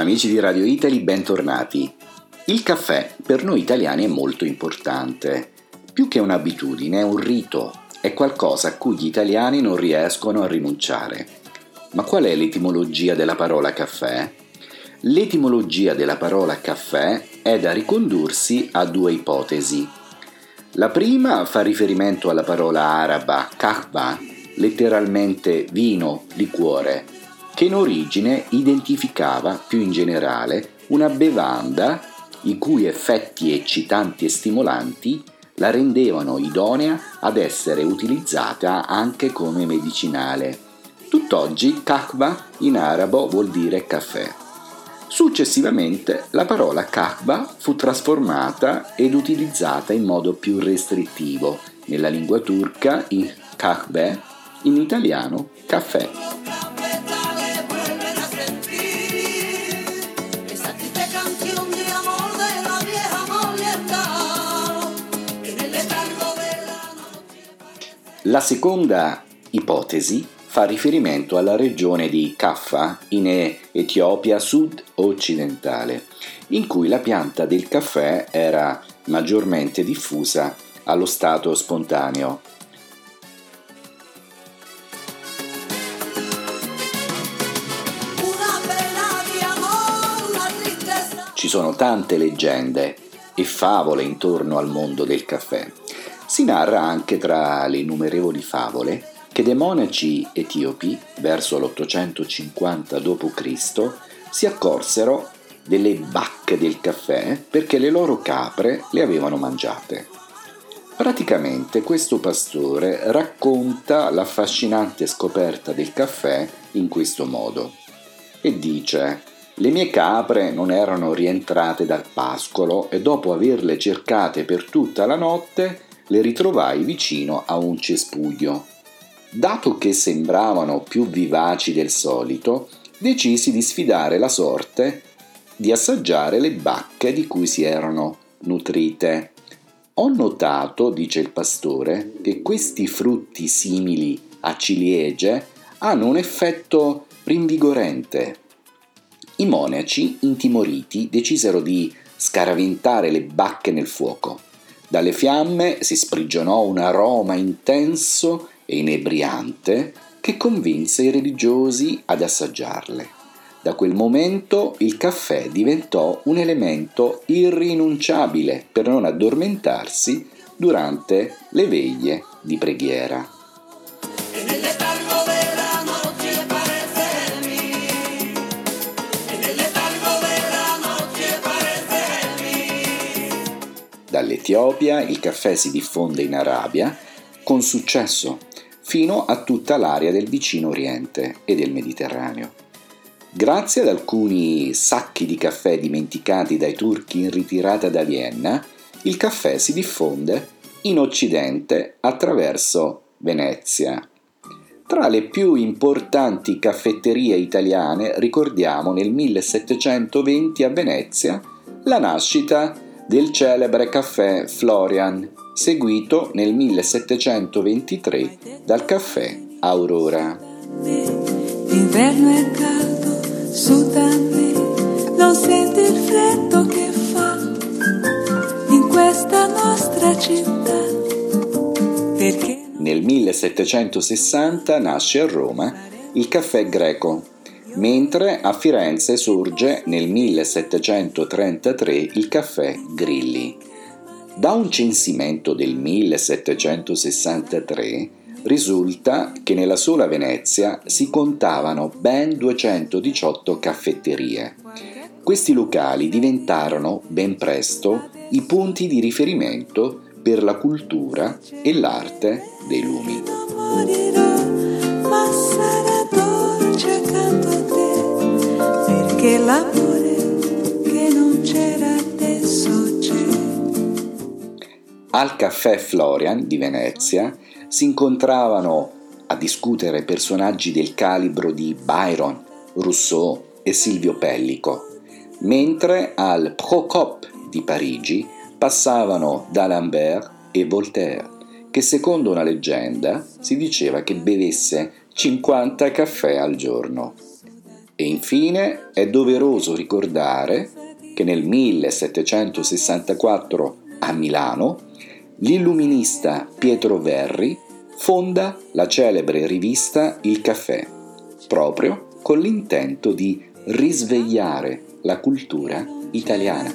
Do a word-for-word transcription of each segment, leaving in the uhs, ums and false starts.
Amici di Radio Italy, bentornati. Il caffè per noi italiani è molto importante. Più che un'abitudine, è un rito, è qualcosa a cui gli italiani non riescono a rinunciare. Ma qual è l'etimologia della parola caffè? L'etimologia della parola caffè è da ricondursi a due ipotesi. La prima fa riferimento alla parola araba kahva, letteralmente vino, liquore, che in origine identificava più in generale una bevanda i cui effetti eccitanti e stimolanti la rendevano idonea ad essere utilizzata anche come medicinale. Tutt'oggi kahva in arabo vuol dire caffè. Successivamente la parola kahva fu trasformata ed utilizzata in modo più restrittivo, nella lingua turca in kahve, in italiano caffè. La seconda ipotesi fa riferimento alla regione di Kaffa in Etiopia sud-occidentale, in cui la pianta del caffè era maggiormente diffusa allo stato spontaneo. Ci sono tante leggende e favole intorno al mondo del caffè. Si narra anche tra le innumerevoli favole che dei monaci etiopi, verso l'ottocentocinquanta dopo Cristo, si accorsero delle bacche del caffè perché le loro capre le avevano mangiate. Praticamente questo pastore racconta l'affascinante scoperta del caffè in questo modo e dice: «Le mie capre non erano rientrate dal pascolo e dopo averle cercate per tutta la notte le ritrovai vicino a un cespuglio. Dato che sembravano più vivaci del solito, decisi di sfidare la sorte di assaggiare le bacche di cui si erano nutrite. Ho notato, dice il pastore, che questi frutti simili a ciliegie hanno un effetto rinvigorente. I monaci, intimoriti, decisero di scaraventare le bacche nel fuoco. Dalle fiamme si sprigionò un aroma intenso e inebriante che convinse i religiosi ad assaggiarle. Da quel momento il caffè diventò un elemento irrinunciabile per non addormentarsi durante le veglie di preghiera. Dall'Etiopia il caffè si diffonde in Arabia con successo fino a tutta l'area del vicino Oriente e del Mediterraneo. Grazie ad alcuni sacchi di caffè dimenticati dai turchi in ritirata da Vienna, il caffè si diffonde in Occidente attraverso Venezia. Tra le più importanti caffetterie italiane ricordiamo nel millesettecentoventi a Venezia la nascita del celebre caffè Florian, seguito nel millesettecentoventitré dal caffè Aurora. L'inverno è caldo, su da me, non senti il freddo che fa in questa nostra città. Perché nel millesettecentosessanta nasce a Roma il caffè greco, mentre a Firenze sorge nel millesettecentotrentatré il caffè Grilli. Da un censimento del millesettecentosessantatré risulta che nella sola Venezia si contavano ben duecentodiciotto caffetterie. Questi locali diventarono ben presto i punti di riferimento per la cultura e l'arte dei lumi. Perché l'amore che non c'era adesso c'è. Al caffè Florian di Venezia si incontravano a discutere personaggi del calibro di Byron, Rousseau e Silvio Pellico, mentre al Procop di Parigi passavano d'Alembert e Voltaire, che secondo una leggenda si diceva che bevesse cinquanta caffè al giorno. E infine è doveroso ricordare che nel millesettecentosessantaquattro a Milano l'illuminista Pietro Verri fonda la celebre rivista Il Caffè, proprio con l'intento di risvegliare la cultura italiana.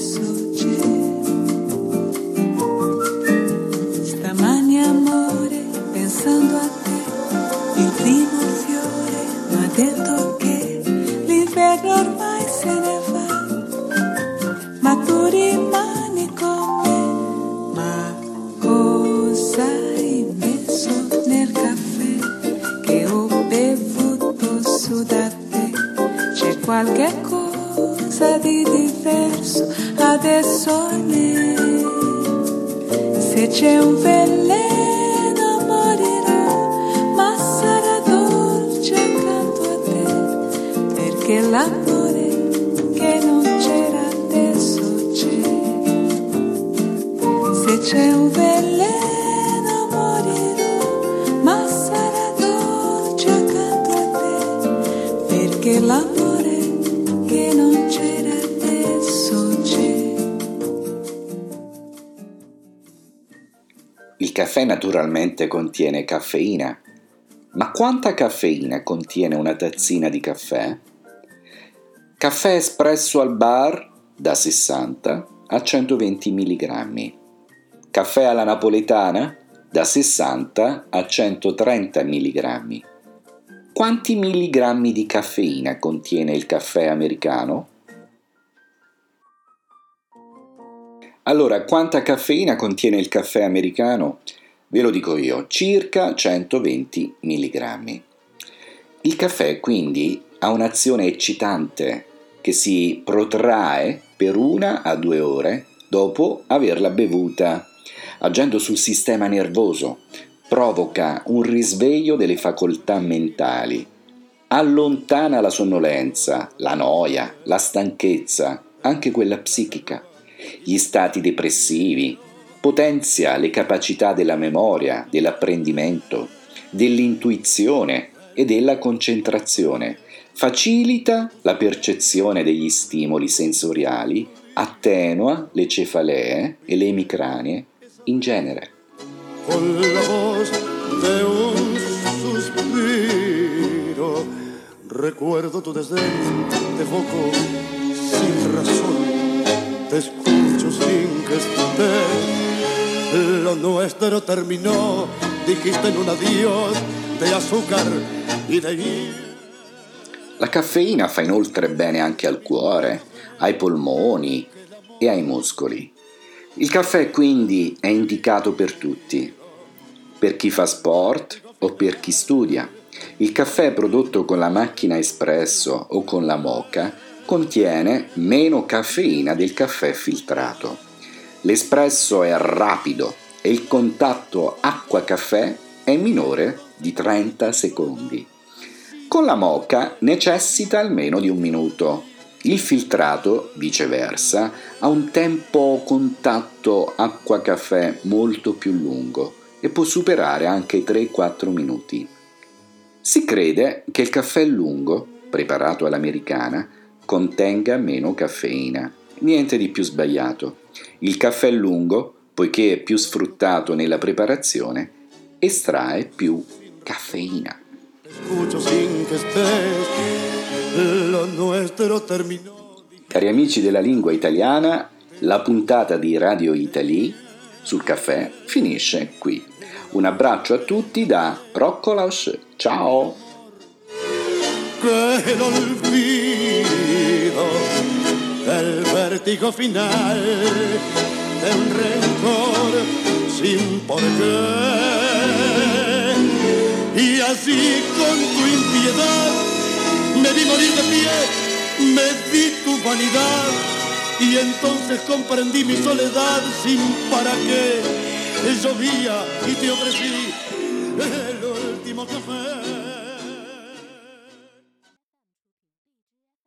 Stamani amore, pensando a te, il primo fiore mi ha detto che l'inverno ormai se ne va, ma tu rimani con me. Ma cosa hai messo nel caffè che ho bevuto su da te? C'è qualche cosa di diverso adesso ne? Se c'è un veleno morirò, ma sarà dolce accanto a te, perché l'amore che non c'era adesso c'è. Se c'è un veleno morirò, ma sarà dolce accanto a te, perché l'amore che non c'era adesso c'è. Il caffè naturalmente contiene caffeina, ma quanta caffeina contiene una tazzina di caffè? Caffè espresso al bar da sessanta a centoventi milligrammi, caffè alla napoletana da sessanta a centotrenta milligrammi. Quanti milligrammi di caffeina contiene il caffè americano? Allora, quanta caffeina contiene il caffè americano? Ve lo dico io, circa centoventi milligrammi. Il caffè quindi ha un'azione eccitante che si protrae per una a due ore dopo averla bevuta, agendo sul sistema nervoso, provoca un risveglio delle facoltà mentali, allontana la sonnolenza, la noia, la stanchezza, anche quella psichica, gli stati depressivi, potenzia le capacità della memoria, dell'apprendimento, dell'intuizione e della concentrazione, facilita la percezione degli stimoli sensoriali, attenua le cefalee e le emicranie in genere. Con la voz de un suspiro, recuerdo tu desdén de foco sin razón, te escucho sin que estés, lo nuestro terminó, dijiste en un adiós de azúcar y de hielo. La caffeina fa inoltre bene anche al cuore, ai polmoni e ai muscoli. Il caffè quindi è indicato per tutti, per chi fa sport o per chi studia. Il caffè prodotto con la macchina espresso o con la moka contiene meno caffeina del caffè filtrato. L'espresso è rapido e il contatto acqua-caffè è minore di trenta secondi. Con la moka necessita almeno di un minuto. Il filtrato, viceversa, ha un tempo contatto acqua-caffè molto più lungo e può superare anche i tre quattro minuti. Si crede che il caffè lungo, preparato all'americana, contenga meno caffeina. Niente di più sbagliato. Il caffè lungo, poiché è più sfruttato nella preparazione, estrae più caffeina. Cari amici della lingua italiana, la puntata di Radio Italy sul caffè finisce qui. Un abbraccio a tutti da Rocco Lausch. Ciao! Que el olvido, el vértigo final de un rencor sin por qué. Y así con tu impiedad me vi morir de pie, me di tu vanidad y entonces comprendí mi soledad sin para qué. Llovía y te ofrecí el último café.